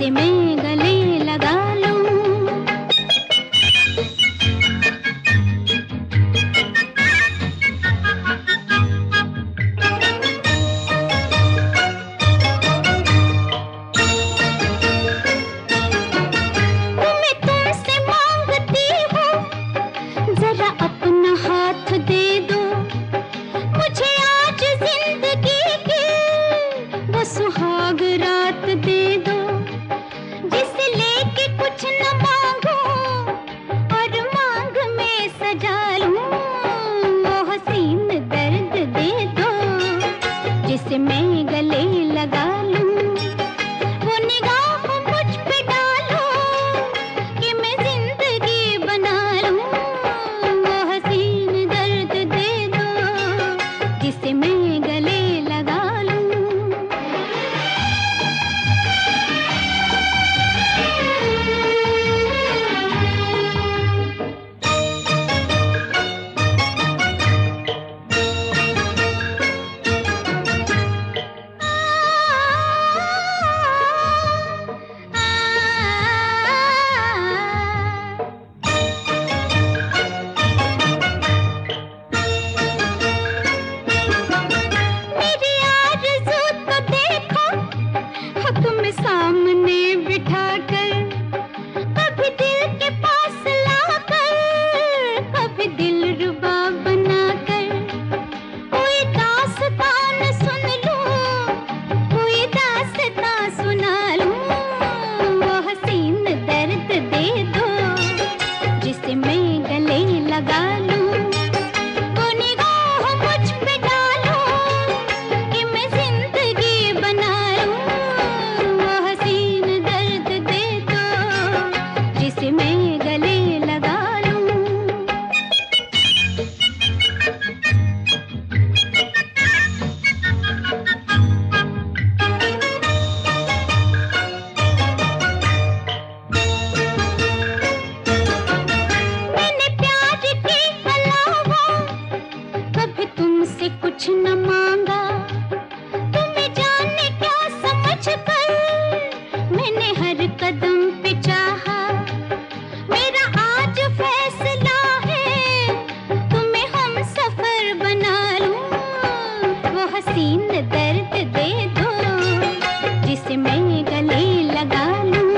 जिसे मैं गले लगा लूं। मैं तुमसे मांगती हूँ, जरा अपना हाथ दे दो मुझे, आज जिंदगी की वो सुहाग रात दे दो, जिसे लेके कुछ न मांगू और मांग में सजा लूं। वो हसीन दर्द दे दो जिसे मैं गले लगा लूं। वो निगाह मुझ पे डालो कि मैं जिंदगी बना लूं। वो हसीन दर्द दे दो जिसे मैं गले लगा लूं। मेरी आरज़ू तो देखो, तुम सामने बिठा कर, कभी दिल के पास लाकर, कभी दिलरुबा बना कर, कोई दास्तान सुन लूं, कोई दास्तान सुना लूं। वो हसीन दर्द दे दो जिसे मैं गले लगा लूं। वो निगाह मुझ पे डालो कि मैं जिंदगी बना लूं। वो हसीन दर्द दे दो जिसे मैं गले लगा लूं। मैंने प्यार के अलावा कभी तुमसे कुछ न मांगा, तुम्हें जाने क्या समझ कर मैंने हर कदम पे चाहा। मेरा आज फैसला है तुम्हें हम सफर बना लूं। वो हसीन दर्द दे दो जिसे मैं गले लगा लूं।